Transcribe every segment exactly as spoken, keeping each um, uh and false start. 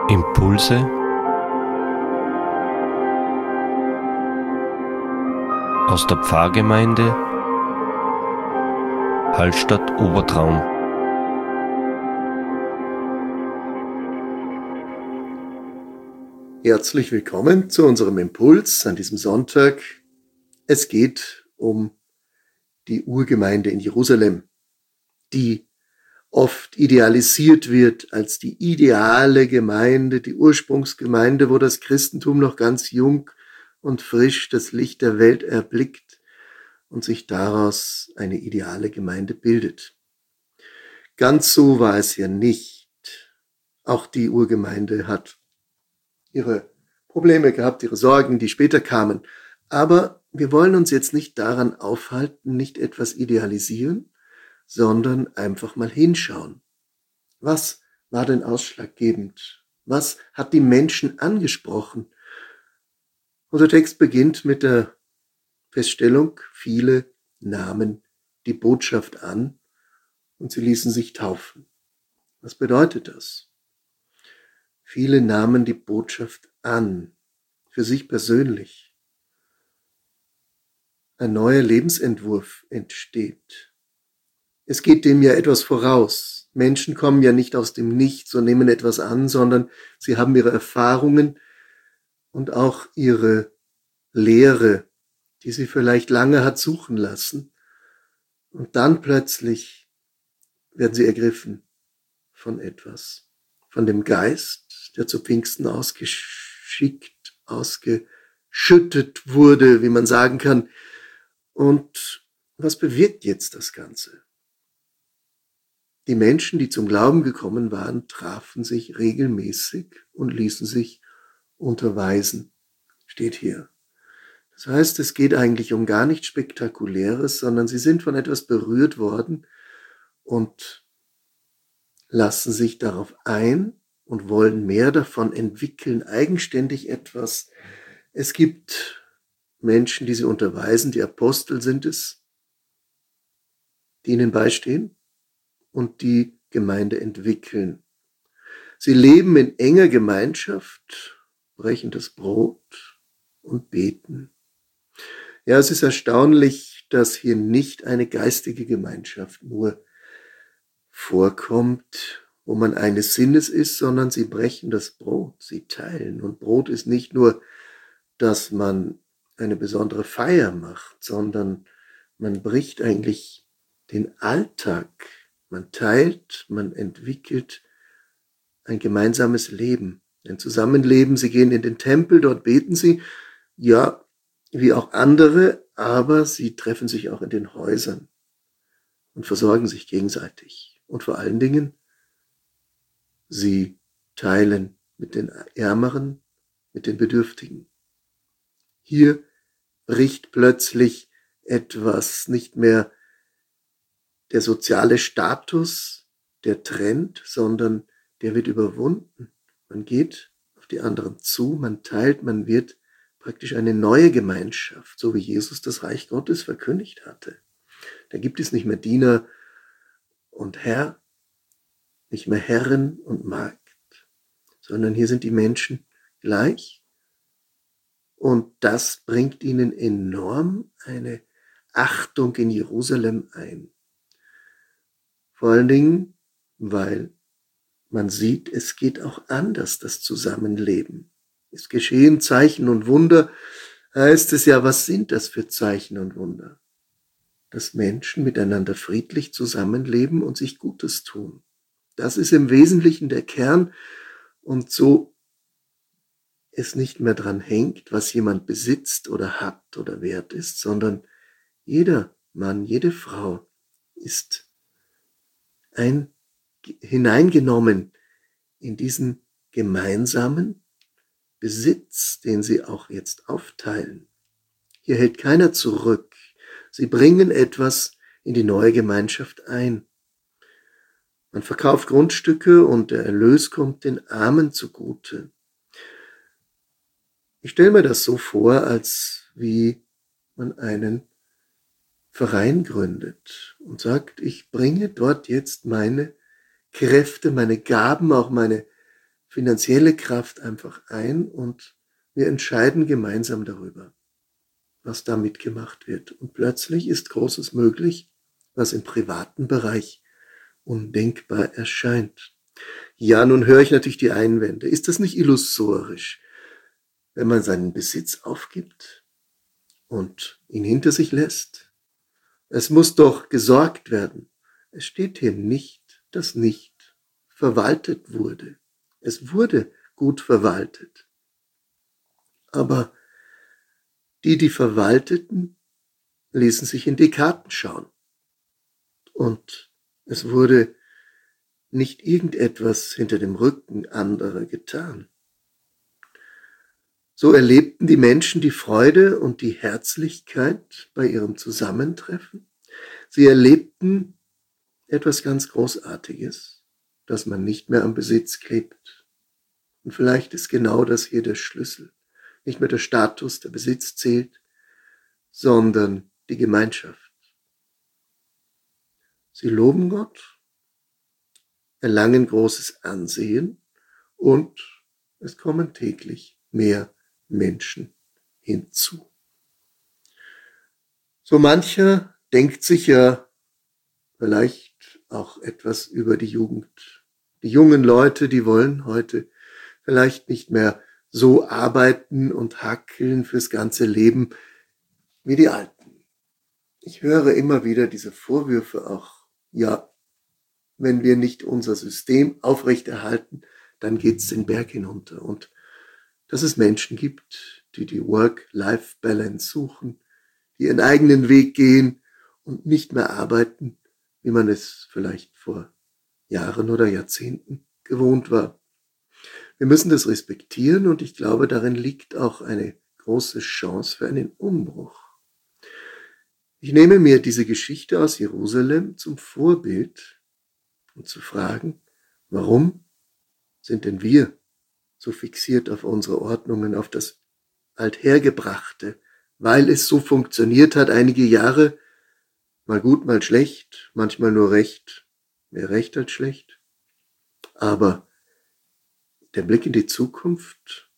Impulse aus der Pfarrgemeinde Hallstatt Obertraum. Herzlich willkommen zu unserem Impuls an diesem Sonntag. Es geht um die Urgemeinde in Jerusalem, die oft idealisiert wird als die ideale Gemeinde, die Ursprungsgemeinde, wo das Christentum noch ganz jung und frisch das Licht der Welt erblickt und sich daraus eine ideale Gemeinde bildet. Ganz so war es ja nicht. Auch die Urgemeinde hat ihre Probleme gehabt, ihre Sorgen, die später kamen. Aber wir wollen uns jetzt nicht daran aufhalten, nicht etwas idealisieren, sondern einfach mal hinschauen. Was war denn ausschlaggebend? Was hat die Menschen angesprochen? Unser Text beginnt mit der Feststellung, viele nahmen die Botschaft an und sie ließen sich taufen. Was bedeutet das? Viele nahmen die Botschaft an, für sich persönlich. Ein neuer Lebensentwurf entsteht. Es geht dem ja etwas voraus. Menschen kommen ja nicht aus dem Nichts und nehmen etwas an, sondern sie haben ihre Erfahrungen und auch ihre Lehre, die sie vielleicht lange hat suchen lassen. Und dann plötzlich werden sie ergriffen von etwas, von dem Geist, der zu Pfingsten ausgeschickt, ausgeschüttet wurde, wie man sagen kann. Und was bewirkt jetzt das Ganze? Die Menschen, die zum Glauben gekommen waren, trafen sich regelmäßig und ließen sich unterweisen, steht hier. Das heißt, es geht eigentlich um gar nichts Spektakuläres, sondern sie sind von etwas berührt worden und lassen sich darauf ein und wollen mehr davon entwickeln, eigenständig etwas. Es gibt Menschen, die sie unterweisen, die Apostel sind es, die ihnen beistehen und die Gemeinde entwickeln. Sie leben in enger Gemeinschaft, brechen das Brot und beten. Ja, es ist erstaunlich, dass hier nicht eine geistige Gemeinschaft nur vorkommt, wo man eines Sinnes ist, sondern sie brechen das Brot, sie teilen. Und Brot ist nicht nur, dass man eine besondere Feier macht, sondern man bricht eigentlich den Alltag. Man teilt, man entwickelt ein gemeinsames Leben, ein Zusammenleben. Sie gehen in den Tempel, dort beten sie, ja, wie auch andere, aber sie treffen sich auch in den Häusern und versorgen sich gegenseitig. Und vor allen Dingen, sie teilen mit den Ärmeren, mit den Bedürftigen. Hier bricht plötzlich etwas, nicht mehr der soziale Status, der Trend, sondern der wird überwunden. Man geht auf die anderen zu, man teilt, man wird praktisch eine neue Gemeinschaft, so wie Jesus das Reich Gottes verkündigt hatte. Da gibt es nicht mehr Diener und Herr, nicht mehr Herrin und Magd, sondern hier sind die Menschen gleich und das bringt ihnen enorm eine Achtung in Jerusalem ein. Vor allen Dingen, weil man sieht, es geht auch anders, das Zusammenleben. Es geschehen Zeichen und Wunder, heißt es ja, was sind das für Zeichen und Wunder? Dass Menschen miteinander friedlich zusammenleben und sich Gutes tun. Das ist im Wesentlichen der Kern und so es nicht mehr dran hängt, was jemand besitzt oder hat oder wert ist, sondern jeder Mann, jede Frau ist ein, hineingenommen in diesen gemeinsamen Besitz, den sie auch jetzt aufteilen. Hier hält keiner zurück. Sie bringen etwas in die neue Gemeinschaft ein. Man verkauft Grundstücke und der Erlös kommt den Armen zugute. Ich stelle mir das so vor, als wie man einen Verein gründet und sagt, ich bringe dort jetzt meine Kräfte, meine Gaben, auch meine finanzielle Kraft einfach ein und wir entscheiden gemeinsam darüber, was damit gemacht wird. Und plötzlich ist Großes möglich, was im privaten Bereich undenkbar erscheint. Ja, nun höre ich natürlich die Einwände. Ist das nicht illusorisch, wenn man seinen Besitz aufgibt und ihn hinter sich lässt? Es muss doch gesorgt werden. Es steht hier nicht, dass nicht verwaltet wurde. Es wurde gut verwaltet. Aber die, die verwalteten, ließen sich in die Karten schauen. Und es wurde nicht irgendetwas hinter dem Rücken anderer getan. So erlebten die Menschen die Freude und die Herzlichkeit bei ihrem Zusammentreffen. Sie erlebten etwas ganz Großartiges, dass man nicht mehr am Besitz klebt. Und vielleicht ist genau das hier der Schlüssel. Nicht mehr der Status, der Besitz zählt, sondern die Gemeinschaft. Sie loben Gott, erlangen großes Ansehen und es kommen täglich mehr Menschen hinzu. So mancher denkt sich ja vielleicht auch etwas über die Jugend. Die jungen Leute, die wollen heute vielleicht nicht mehr so arbeiten und hackeln fürs ganze Leben wie die Alten. Ich höre immer wieder diese Vorwürfe auch, ja, wenn wir nicht unser System aufrechterhalten, dann geht's den Berg hinunter. Und dass es Menschen gibt, die die Work-Life-Balance suchen, die ihren eigenen Weg gehen und nicht mehr arbeiten, wie man es vielleicht vor Jahren oder Jahrzehnten gewohnt war. Wir müssen das respektieren und ich glaube, darin liegt auch eine große Chance für einen Umbruch. Ich nehme mir diese Geschichte aus Jerusalem zum Vorbild, um zu fragen, warum sind denn wir so fixiert auf unsere Ordnungen, auf das Althergebrachte, weil es so funktioniert hat einige Jahre, mal gut, mal schlecht, manchmal nur recht, mehr recht als schlecht. Aber der Blick in die Zukunft,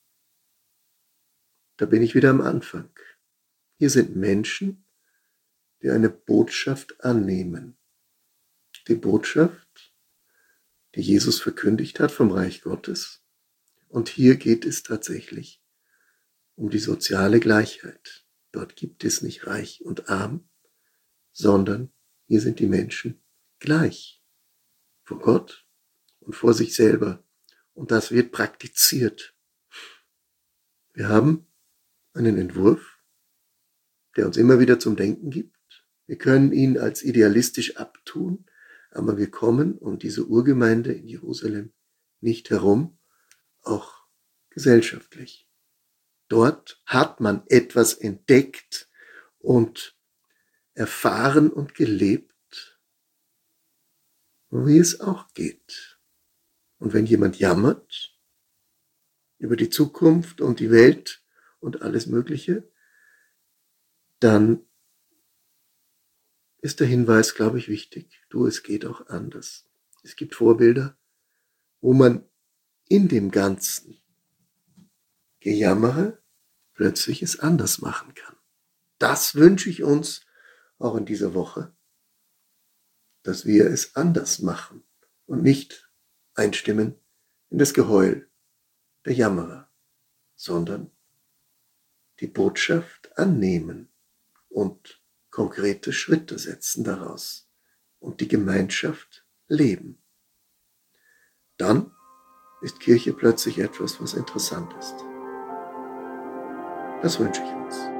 da bin ich wieder am Anfang. Hier sind Menschen, die eine Botschaft annehmen. Die Botschaft, die Jesus verkündigt hat vom Reich Gottes. Und hier geht es tatsächlich um die soziale Gleichheit. Dort gibt es nicht reich und arm, sondern hier sind die Menschen gleich vor Gott und vor sich selber. Und das wird praktiziert. Wir haben einen Entwurf, der uns immer wieder zum Denken gibt. Wir können ihn als idealistisch abtun, aber wir kommen um diese Urgemeinde in Jerusalem nicht herum, auch gesellschaftlich. Dort hat man etwas entdeckt und erfahren und gelebt, wie es auch geht. Und wenn jemand jammert über die Zukunft und die Welt und alles Mögliche, dann ist der Hinweis, glaube ich, wichtig. Du, es geht auch anders. Es gibt Vorbilder, wo man in dem ganzen Gejammere plötzlich es anders machen kann. Das wünsche ich uns auch in dieser Woche, dass wir es anders machen und nicht einstimmen in das Geheul der Jammerer, sondern die Botschaft annehmen und konkrete Schritte setzen daraus und die Gemeinschaft leben. Dann ist Kirche plötzlich etwas, was interessant ist. Das wünsche ich uns.